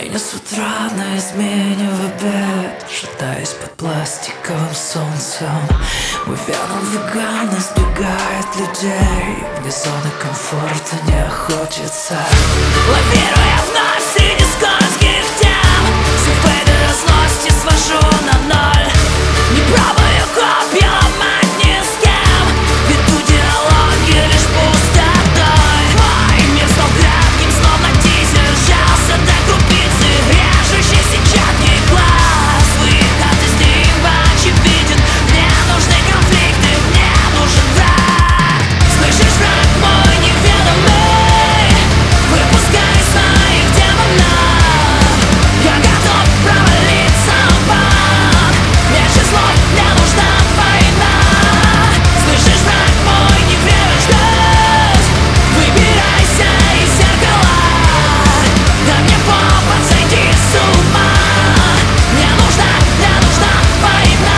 День с утра на измене в обед, шатаясь под пластиковым солнцем. Мой вянул веган избегает людей, где зоны комфорта не хочется. Лавируя вновь среди скользких тем, все фейды злости свожу на ноль. Не пробую копья ломать ни с кем, веду диалоги лишь пустотой. Мой мир стал кратким, словно тизер, сжался до крупицы, режущий сетчатки глаз. Выход из нимба очевиден, мне нужны конфликты, мне нужен враг. Слышишь, враг мой неведомый, выпускай своих демонов. Я готов провалиться в ад, меньше слов, мне нужна война. Слышишь, враг мой, не веришь, ждать, выбирайся из зеркала. Дай мне повод сойти с ума. Мне нужна война.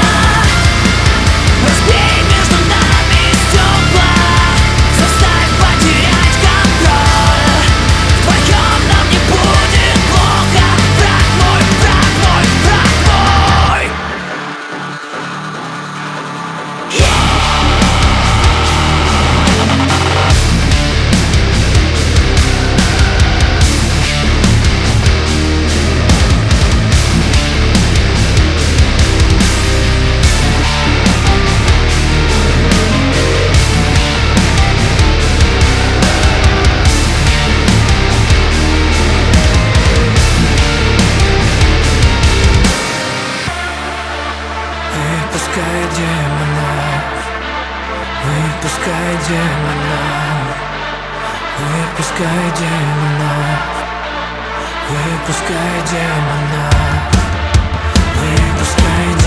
Разбей между нами стекла, заставь потерять контроль. Вдвоем нам не будет плохо. Враг мой, враг мой, враг мой. Выпускай демонов, выпускай демонов, выпускай демонов, выпускай демонов, выпускай демонов.